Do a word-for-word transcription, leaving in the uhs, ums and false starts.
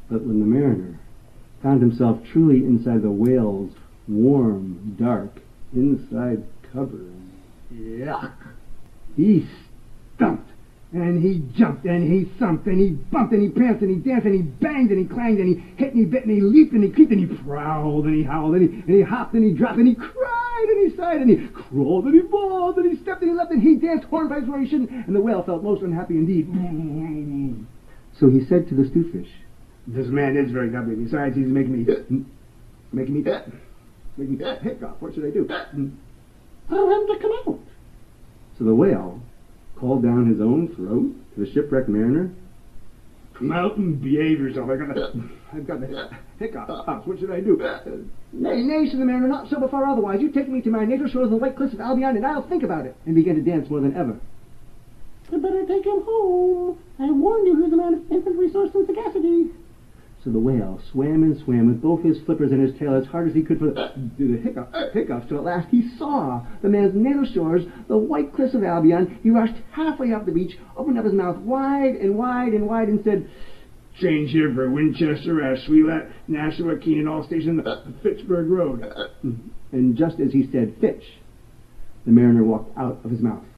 But when the mariner found himself truly inside the whale's warm, dark, inside cupboard, yuck, he stumped, and he jumped, and he thumped, and he bumped, and he pranced, and he danced, and he banged, and he clanged, and he hit, and he bit, and he leaped, and he creeped, and he prowled, and he howled, and he, and he hopped, and he dropped, and he cried, and he sighed, and he crawled, and he bawled, and he stepped, and he leapt, and he danced hornpipes where he shouldn't, and the whale felt most unhappy indeed. So he said to the stewfish, "This man is very ugly. Besides, he's making me, making me, making me hiccup. What should I do?" Tell him to come out. So the whale called down his own throat to the shipwrecked mariner. "Come out and behave yourself. I got the, I've got the hiccup. What should I do?" "Nay, nay," said the mariner, "not so before otherwise. You take me to my natal shores of the white cliffs of Albion, and I'll think about it." And began to dance more than ever. You better take him home. I warn you, he's a man of infinite resource and sagacity. So the whale swam and swam with both his flippers and his tail as hard as he could for the, do the hiccup, hiccups, till at last he saw the man's natal shores, the white cliffs of Albion. He rushed halfway up the beach, opened up his mouth wide and wide and wide, and said, "Change here for Winchester, Ashwellet, Nashua, Keenan, all stations on the Fitchburg Road." And just as he said Fitch, the mariner walked out of his mouth.